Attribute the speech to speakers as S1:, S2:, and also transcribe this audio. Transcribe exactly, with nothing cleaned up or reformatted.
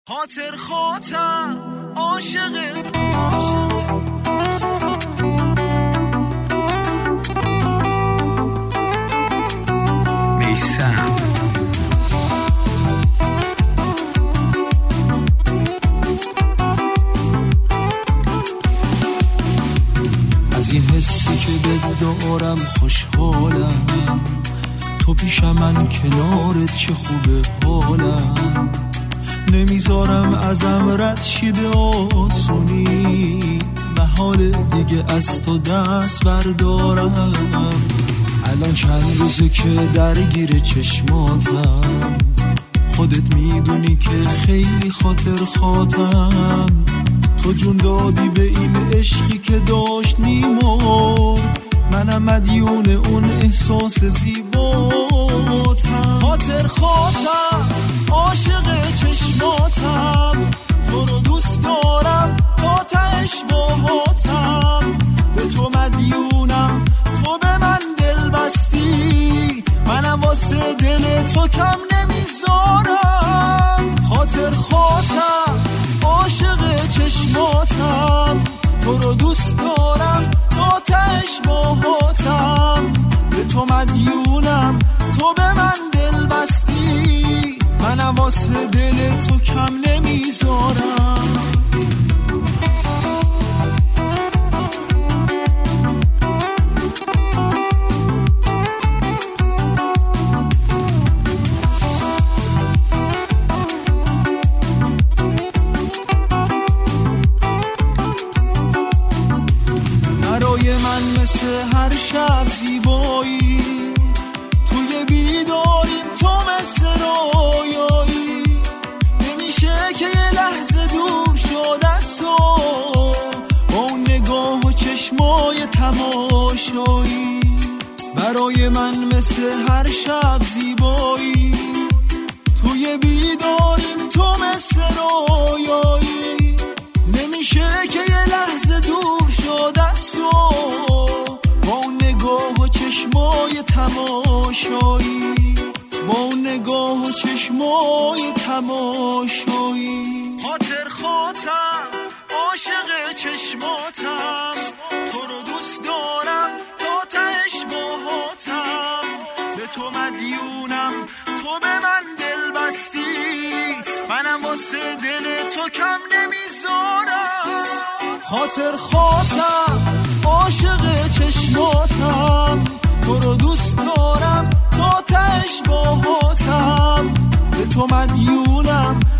S1: خاطر خاطر عاشق عاشق میسم از این حسی که بدارم خوشحالم، تو پیش من کنارت چه خوبه حالم، نمیذارم ازم رد شی به آسونی، محال دیگه از تو دست بردارم. الان چند روزه که درگیر چشماتم، خودت میدونی که خیلی خاطر خاطم، تو جون دادی به این عشقی که داشت میمرد، منم مدیون اون احساس زیباتم. خاطر خاطر عاشق چشماتم، تو رو دوست دارم تا تهش باهاتم، به تو مدیونم، تو به من دل بستی، منم واسه دل تو کم نمیذارم. خاطر خاطر عاشق چشماتم، تو رو دوست دارم تا تهش باهاتم، به تو مدیونم، تو به من دل بستی، منم واسه دل تو کم نمیذارم. برای من مثل هر شب زیبایی، توی بیداریم تو مثل رویایی، نمیشه که یه لحظه دور شد از تو، با اون نگاه و چشمای تماشایی. برای من مثل هر شب زیبایی، توی بیداریم تو مثل رویایی، نمیشه که یه لحظه دور شد از تو، با اون نگاه و چشمای تماشایی، با اون نگاه و چشمای تماشایی. خاطر خاطر عاشق چشماتم، تو رو دوست دارم تا تهش باهاتم، به تو مدیونم، تو به من دل بستی، منم واسه دل تو کم نمیذارم. خاطر خاطر عاشق چشماتم، تو رو دوست دارم تا تهش باهاتم، به تو مدیونم،